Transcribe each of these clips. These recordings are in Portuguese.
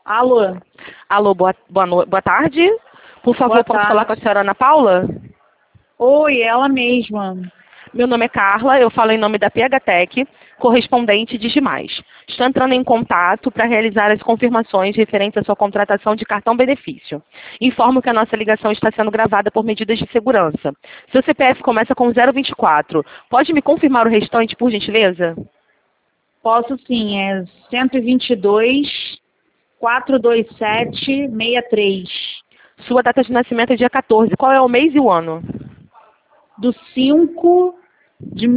Alô? Alô, boa tarde. Por favor, Boa posso tarde. falar com a senhora Ana Paula? Oi, ela mesma. Meu nome é Carla, eu falo em nome da PHTEC, correspondente de Digimais. Estou entrando em contato para realizar as confirmações referentes à sua contratação de cartão benefício. Informo que a nossa ligação está sendo gravada por medidas de segurança. Seu CPF começa com 024. Pode me confirmar o restante, por gentileza? Posso sim, é 122 427 63 Sua data de nascimento é dia 14. Qual é o mês e o ano? do 5 de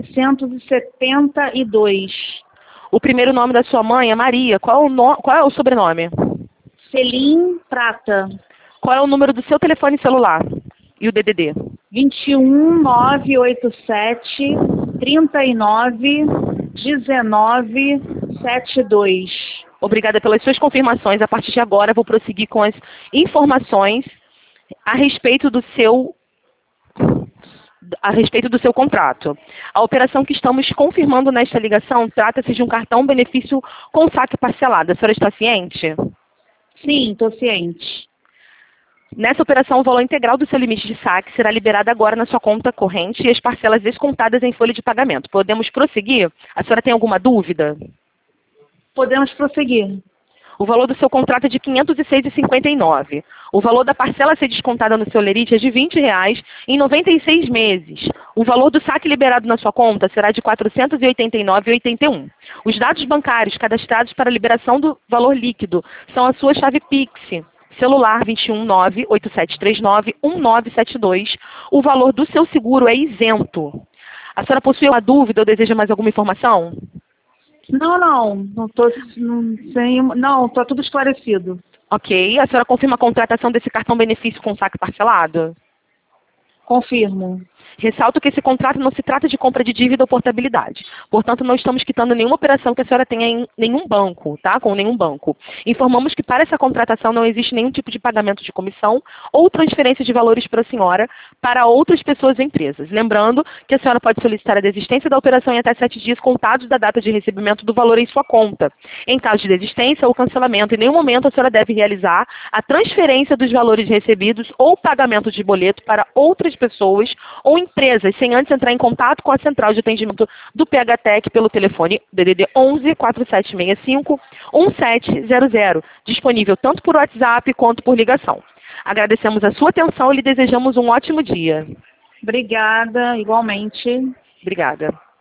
1972. O primeiro nome da sua mãe é Maria. Qual é o sobrenome? Selim Prata. Qual é o número do seu telefone celular? E o DDD? 21 987 39 19 72. Obrigada pelas suas confirmações. A partir de agora, vou prosseguir com as informações a respeito do seu contrato. A operação que estamos confirmando nesta ligação trata-se de um cartão benefício com saque parcelado. A senhora está ciente? Sim, estou ciente. Nessa operação, o valor integral do seu limite de saque será liberado agora na sua conta corrente e as parcelas descontadas em folha de pagamento. Podemos prosseguir? A senhora tem alguma dúvida? Podemos prosseguir. O valor do seu contrato é de R$ 506,59. O valor da parcela a ser descontada no seu lerite é de R$ 20 em 96 meses. O valor do saque liberado na sua conta será de R$ 489,81. Os dados bancários cadastrados para a liberação do valor líquido são a sua chave Pix, celular 21987391972. O valor do seu seguro é isento. A senhora possui uma dúvida ou deseja mais alguma informação? Não tá tudo esclarecido. Ok. A senhora confirma a contratação desse cartão benefício com saque parcelado? Confirmo. Ressalto que esse contrato não se trata de compra de dívida ou portabilidade. Portanto, não estamos quitando nenhuma operação que a senhora tenha em nenhum banco, tá? Com nenhum banco. Informamos que para essa contratação não existe nenhum tipo de pagamento de comissão ou transferência de valores para a senhora para outras pessoas ou empresas. Lembrando que a senhora pode solicitar a desistência da operação em até 7 dias contados da data de recebimento do valor em sua conta. Em caso de desistência ou cancelamento, em nenhum momento a senhora deve realizar a transferência dos valores recebidos ou pagamento de boleto para outras pessoas ou empresas, sem antes entrar em contato com a central de atendimento do PHTEC pelo telefone DDD 11 4765 1700, disponível tanto por WhatsApp quanto por ligação. Agradecemos a sua atenção e lhe desejamos um ótimo dia. Obrigada, igualmente. Obrigada.